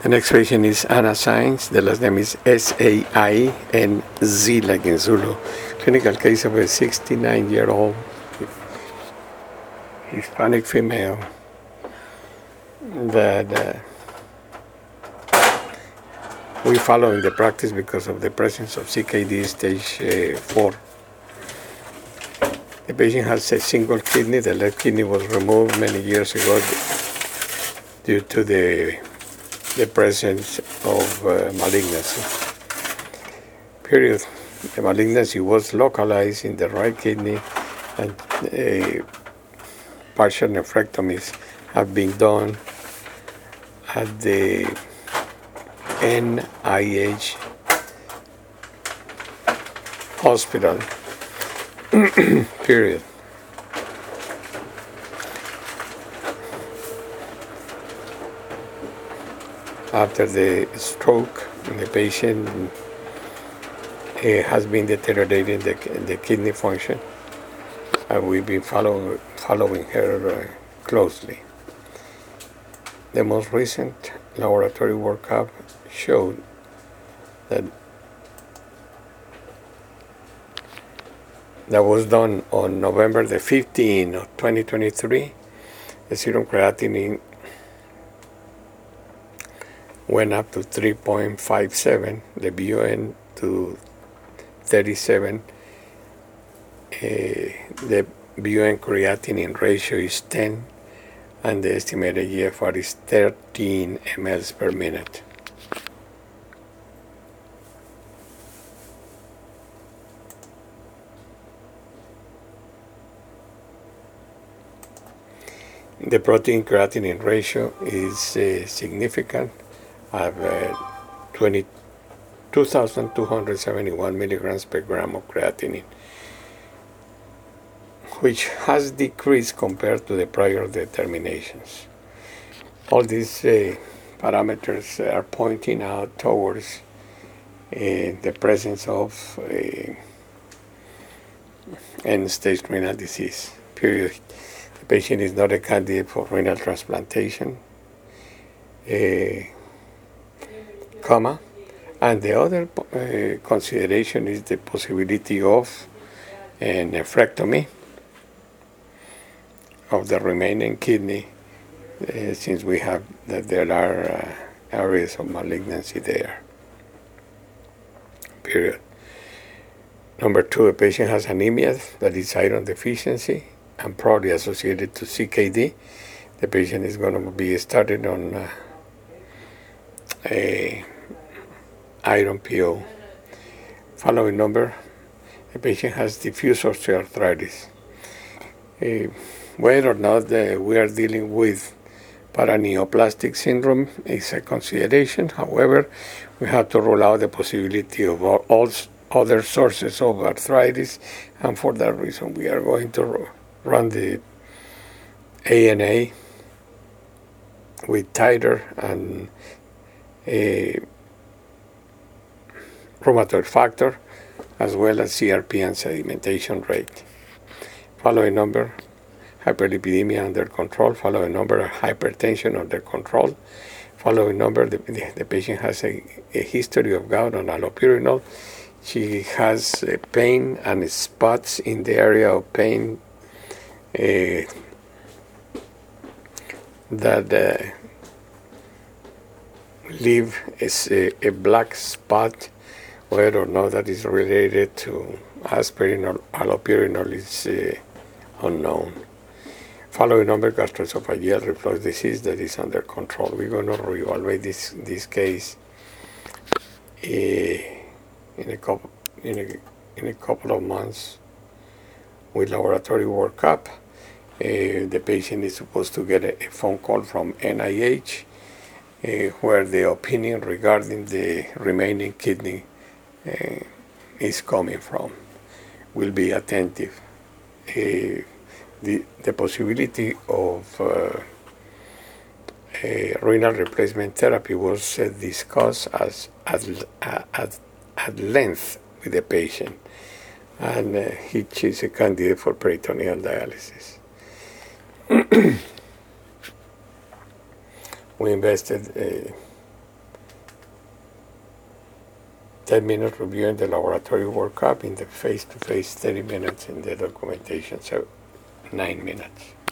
The next patient is Anna Sainz. The last name is Sainz, like in Zulu. Clinical case of a 69-year-old Hispanic female that we follow in the practice because of the presence of CKD stage 4. The patient has a single kidney. The left kidney was removed many years ago due to the presence of malignancy. Period. The malignancy was localized in the right kidney, and partial nephrectomies have been done at the NIH hospital. Period. After the stroke, the patient has been deteriorating the kidney function, and we've been following her closely. The most recent laboratory workup showed that was done on November the 15th of 2023. The serum creatinine went up to 3.57, the BUN to 37. The BUN creatinine ratio is 10, and the estimated GFR is 13 mL per minute. The protein creatinine ratio is significant of 2,271 milligrams per gram of creatinine, which has decreased compared to the prior determinations. All these parameters are pointing out towards the presence of end-stage renal disease. Period. The patient is not a candidate for renal transplantation, and the other consideration is the possibility of a nephrectomy of the remaining kidney, since we have that there are areas of malignancy there. Period. Number 2, a patient has anemia that is iron deficiency and probably associated to CKD. The patient is going to be started on a iron PO. Following number, the patient has diffuse osteoarthritis. Whether or not we are dealing with paraneoplastic syndrome is a consideration. However, we have to rule out the possibility of all other sources of arthritis, and for that reason we are going to run the ANA with titer and a rheumatoid factor, as well as CRP and sedimentation rate. Following number, hyperlipidemia under control. Following number, hypertension under control. Following number, the patient has a history of gout on allopurinol. She has pain and spots in the area of pain that leave a black spot. Whether or not that is related to aspirin or allopurinol is unknown. Following number, gastroesophageal reflux disease that is under control. We're going to reevaluate this case in a couple of months with laboratory workup. The patient is supposed to get a phone call from NIH where the opinion regarding the remaining kidney is coming from. Will be attentive. The possibility of renal replacement therapy was discussed at length with the patient, and she's a candidate for peritoneal dialysis. We invested 10 minutes reviewing the laboratory workup, in the face-to-face 30 minutes, in the documentation, so 9 minutes.